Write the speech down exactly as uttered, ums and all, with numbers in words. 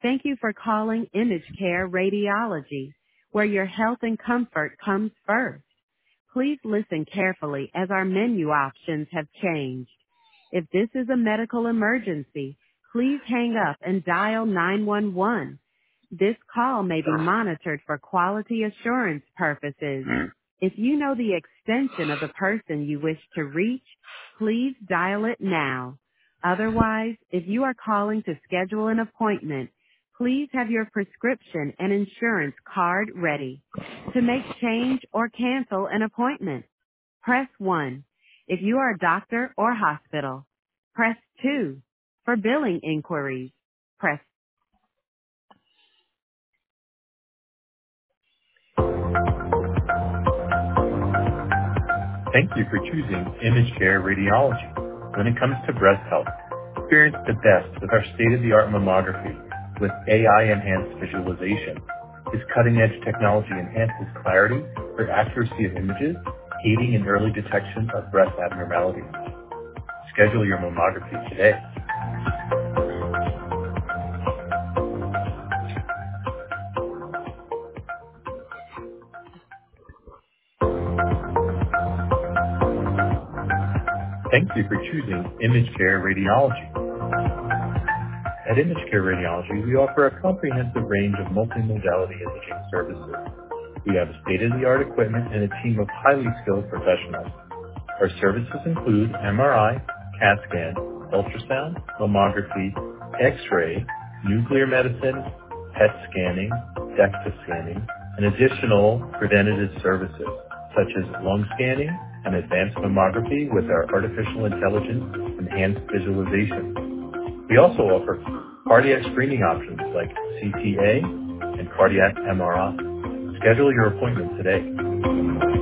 Thank you for calling Image Care Radiology, where your health and comfort comes first. Please listen carefully as our menu options have changed. If this is a medical emergency, please hang up and dial nine one one. This call may be monitored for quality assurance purposes. If you know the extension of the person you wish to reach, please dial it now. Otherwise, if you are calling to schedule an appointment, please have your prescription and insurance card ready. To make change or cancel an appointment, press one. If you are a doctor or hospital, press two. For billing inquiries, press. Thank you for choosing Image Care Radiology. When it comes to breast health, experience the best with our state-of-the-art mammography with A I-enhanced visualization. This cutting-edge technology enhances clarity for accuracy of images, aiding in early detection of breast abnormalities. Schedule your mammography today. Thank you for choosing Image Care Radiology. At Image Care Radiology, we offer a comprehensive range of multimodality imaging services. We have state-of-the-art equipment and a team of highly skilled professionals. Our services include M R I, CAT scan, ultrasound, mammography, X-ray, nuclear medicine, P E T scanning, DEXA scanning, and additional preventative services such as lung scanning and advanced mammography with our artificial intelligence enhanced visualization. We also offer cardiac screening options like C T A and cardiac M R I. Schedule your appointment today.